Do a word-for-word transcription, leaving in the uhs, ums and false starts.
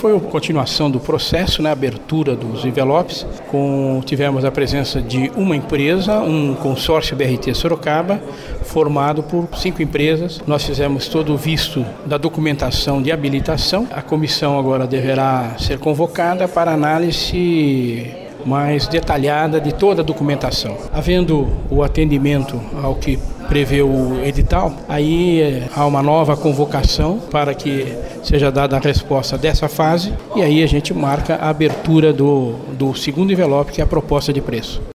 Foi a continuação do processo, né, a abertura dos envelopes, com, tivemos a presença de uma empresa, um consórcio B R T Sorocaba, formado por cinco empresas. Nós fizemos todo o visto da documentação de habilitação. A comissão agora deverá ser convocada para análise mais detalhada de toda a documentação. Havendo o atendimento ao que prevê o edital, aí há uma nova convocação para que seja dada a resposta dessa fase e aí a gente marca a abertura do, do segundo envelope, que é a proposta de preço.